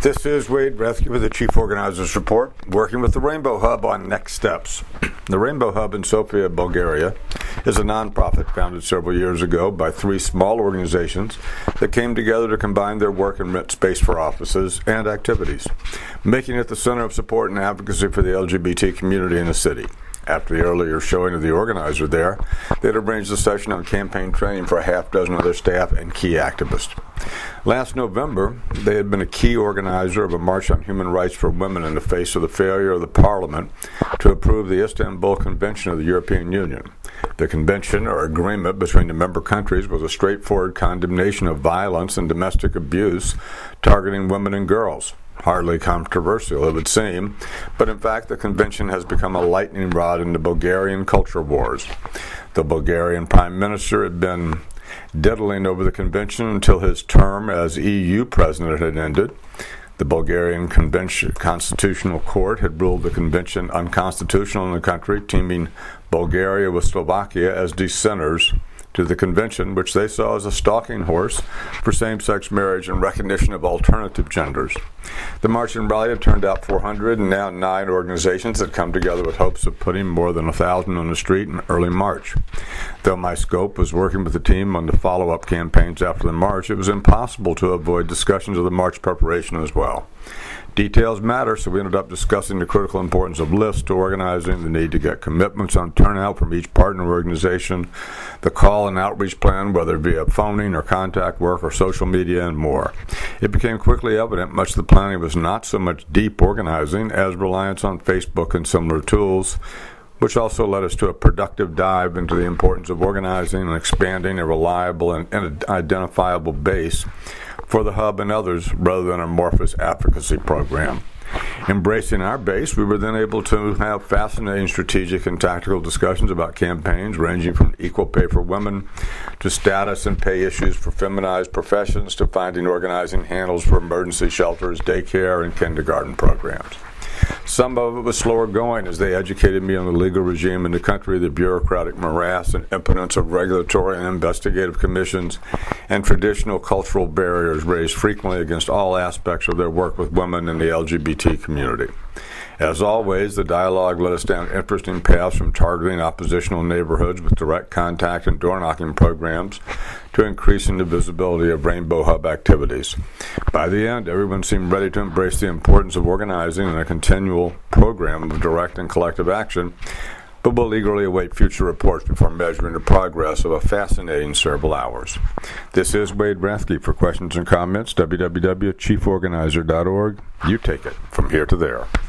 This is Wade Rescue with the Chief Organizers Report, working with the Rainbow Hub on next steps. The Rainbow Hub in Sofia, Bulgaria, is a nonprofit founded several years ago by three small organizations that came together to combine their work and rent space for offices and activities, making it the center of support and advocacy for the LGBT community in the city. After the earlier showing of the organizer there, they had arranged a session on campaign training for a half dozen other staff and key activists. Last November, they had been a key organizer of a march on human rights for women in the face of the failure of the Parliament to approve the Istanbul Convention of the European Union. The convention, or agreement between the member countries, was a straightforward condemnation of violence and domestic abuse targeting women and girls. Hardly controversial, it would seem, but in fact the convention has become a lightning rod in the Bulgarian culture wars. The Bulgarian Prime Minister had been diddling over the convention until his term as EU president had ended. The Bulgarian Constitutional Court had ruled the convention unconstitutional in the country, teaming Bulgaria with Slovakia as dissenters to the convention, which they saw as a stalking horse for same-sex marriage and recognition of alternative genders. The march and rally had turned out 400, and now 9 organizations had come together with hopes of putting more than 1,000 on the street in early March. Though my scope was working with the team on the follow-up campaigns after the march, it was impossible to avoid discussions of the march preparation as well. Details matter, so we ended up discussing the critical importance of lists to organizing, the need to get commitments on turnout from each partner organization, the call and outreach plan, whether via phoning or contact work or social media, and more. It became quickly evident much of the planning was not so much deep organizing as reliance on Facebook and similar tools, which also led us to a productive dive into the importance of organizing and expanding a reliable and identifiable base for the Hub and others rather than an amorphous advocacy program. Embracing our base, we were then able to have fascinating strategic and tactical discussions about campaigns ranging from equal pay for women to status and pay issues for feminized professions to finding organizing handles for emergency shelters, daycare, and kindergarten programs. Some of it was slower going as they educated me on the legal regime in the country, the bureaucratic morass and impotence of regulatory and investigative commissions, and traditional cultural barriers raised frequently against all aspects of their work with women in the LGBT community. As always, the dialogue led us down interesting paths from targeting oppositional neighborhoods with direct contact and door-knocking programs to increasing the visibility of Rainbow Hub activities. By the end, everyone seemed ready to embrace the importance of organizing and a continual program of direct and collective action, but we'll eagerly await future reports before measuring the progress of a fascinating several hours. This is Wade Rathke. For questions and comments, www.chieforganizer.org. You take it from here to there.